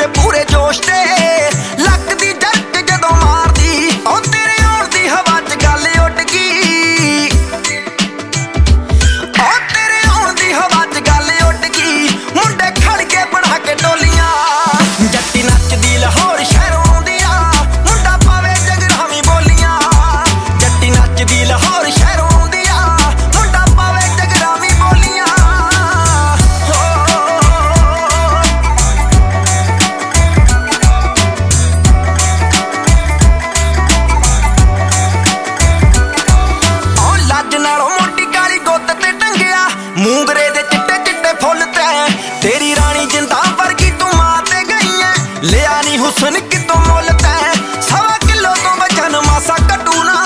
के पूरे जोश ते लगदी जट जदों मारदी ओ तेरे आउण दी हवा च गल उड गई ओ तेरे आउण दी हवा च गल उड गई मुंडे खड़ के बना के डोलियां जट्टी नचदी लाहौर शहरों आउंदी आ मुंडा पावे जगरावी बोलियां जट्टी नचदी लाहौर शहरों आउंदी आ मुंडा पावे जगरावी बोलियां मूंगरे दे चिट्टे चिट्टे फुल तै तेरी रानी जिंदा वर्गी तू मां ते गई है लिया नी हुसन कितों मुल तै 1.25 किलो तो वजन मासा घटू ना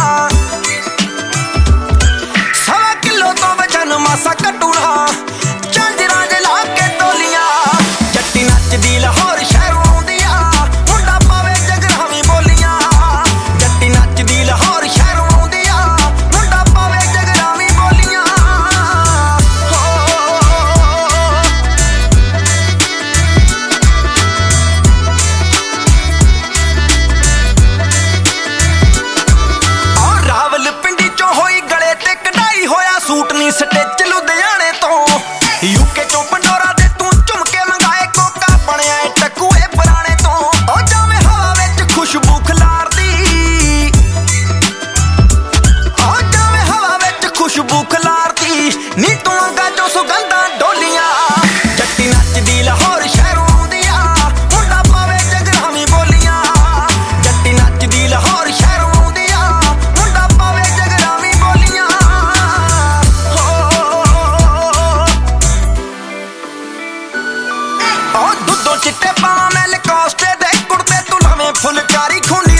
1.25 किलो तो वजन मासा घटू ना झांजरां जे ला के तोलियां जट्टी नचदी लाहौर शहरों आउंदी आ मुंडा पावे जगरावी बोलियां जट्टी नचदी लाहौर शहरों आउंदी आ मुंडा पावे जगरावी बोलियां सूट नी स्टिच लुधियाने तो यूके चों पंडोरा दे तू झुमके मंगाए कोका बनिया टकूए पुराने तो ओ जावे हवा विच खुशबू खलारदी ओ जावे हवा विच खुशबू खलारदी नी तू अंगा चों सुगंधां डोलियां जट्टी नचदी लाहौर शहरों आउंदी आ मुंडा पावे जगरावी बोलियां जट्टी नचदी लाहौर शहरों आउंदी आ मुंडा पावे जगरावी बोलियां चिट्टे पावां मैं लकोस्टे दे कुड़ते तू लवें फुलकारी खूनी